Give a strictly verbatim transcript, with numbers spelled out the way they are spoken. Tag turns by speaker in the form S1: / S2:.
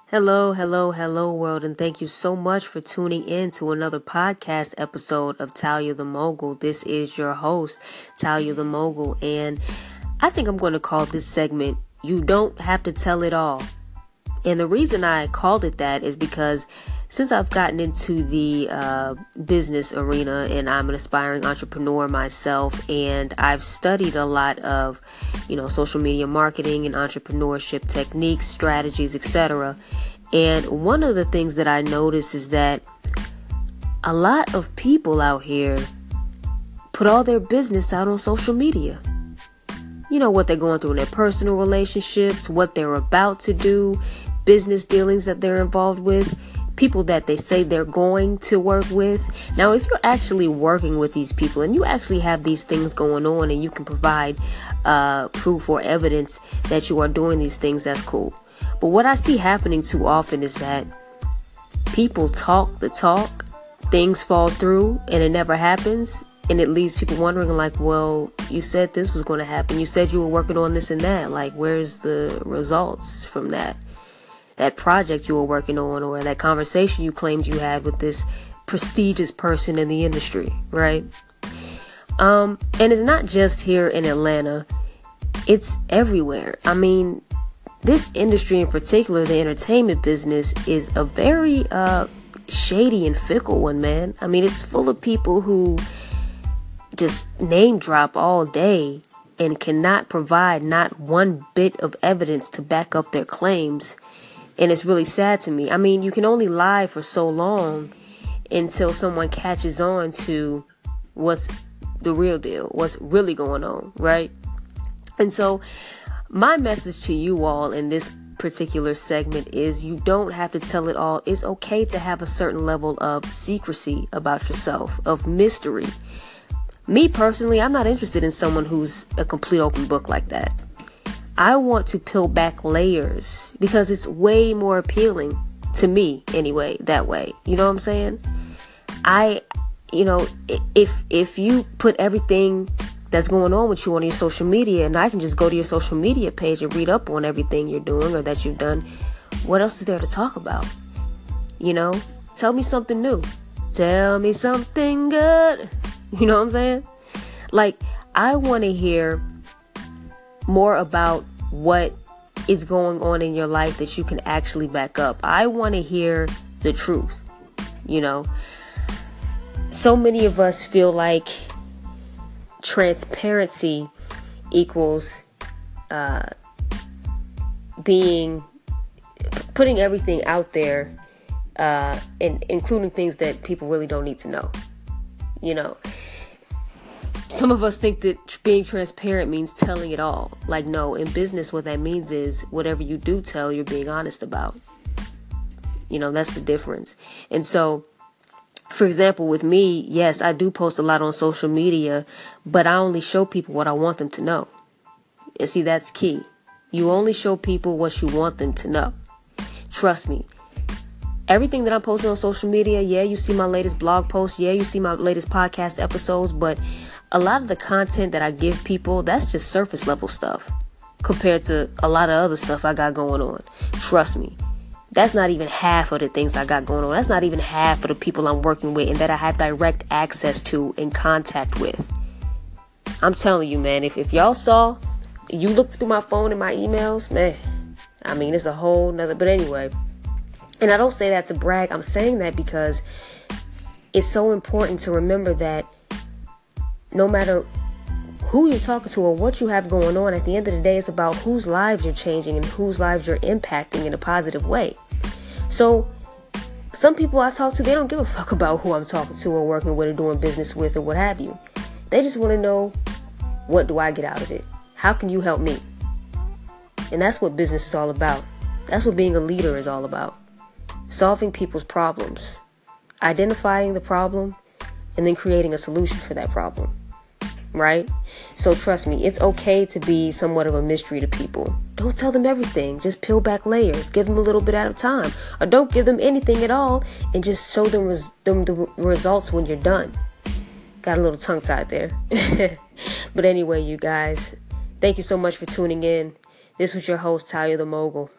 S1: Hello, hello, hello, world, and thank you so much for tuning in to another podcast episode of Talia the Mogul. This is your host, Talia the Mogul, and I think I'm going to call this segment, You Don't Have to Tell It All. And the reason I called it that is because since I've gotten into the uh, business arena and I'm an aspiring entrepreneur myself, and I've studied a lot of, you know, social media marketing and entrepreneurship techniques, strategies, et cetera. And one of the things that I notice is that a lot of people out here put all their business out on social media. You know, what they're going through in their personal relationships, what they're about to do, business dealings that they're involved with, people that they say they're going to work with. Now, if you're actually working with these people and you actually have these things going on and you can provide uh, proof or evidence that you are doing these things, that's cool. But what I see happening too often is that people talk the talk, things fall through, and it never happens. And it leaves people wondering, like, well, you said this was going to happen. You said you were working on this and that. Like, where's the results from that? That project you were working on, or that conversation you claimed you had with this prestigious person in the industry, right? Um, and it's not just here in Atlanta. It's everywhere. I mean, this industry in particular, the entertainment business, is a very uh, shady and fickle one, man. I mean, it's full of people who just name drop all day and cannot provide not one bit of evidence to back up their claims. And it's really sad to me. I mean, you can only lie for so long until someone catches on to what's the real deal, what's really going on, right? And so my message to you all in this particular segment is you don't have to tell it all. It's okay to have a certain level of secrecy about yourself, of mystery. Me personally, I'm not interested in someone who's a complete open book like that. I want to peel back layers because it's way more appealing to me anyway, that way. You know what I'm saying? I, you know, if, if you put everything that's going on with you on your social media, and I can just go to your social media page and read up on everything you're doing or that you've done, what else is there to talk about? You know, tell me something new. Tell me something good. You know what I'm saying? Like, I want to hear more about what is going on in your life that you can actually back up. I want to hear the truth. You know, so many of us feel like transparency equals uh, being, putting everything out there, uh, and including things that people really don't need to know. You know, some of us think that being transparent means telling it all. Like, no, in business, what that means is whatever you do tell, you're being honest about. You know, that's the difference. And so, for example, with me, yes, I do post a lot on social media, but I only show people what I want them to know. And see, that's key. You only show people what you want them to know. Trust me. Everything that I'm posting on social media, yeah, you see my latest blog post, yeah, you see my latest podcast episodes, but a lot of the content that I give people, that's just surface level stuff compared to a lot of other stuff I got going on. Trust me. That's not even half of the things I got going on. That's not even half of the people I'm working with and that I have direct access to and contact with. I'm telling you, man, if, if y'all saw, you look through my phone and my emails, man, I mean, it's a whole nother, but anyway. And I don't say that to brag. I'm saying that because it's so important to remember that no matter who you're talking to or what you have going on, at the end of the day, it's about whose lives you're changing and whose lives you're impacting in a positive way. So some people I talk to, they don't give a fuck about who I'm talking to or working with or doing business with or what have you. They just want to know, what do I get out of it? How can you help me? And that's what business is all about. That's what being a leader is all about. Solving people's problems, identifying the problem, and then creating a solution for that problem, right? So trust me, it's okay to be somewhat of a mystery to people. Don't tell them everything. Just peel back layers. Give them a little bit at a time. Or don't give them anything at all and just show them, res- them the results when you're done. Got a little tongue-tied there. But anyway, you guys, thank you so much for tuning in. This was your host, Talia the Mogul.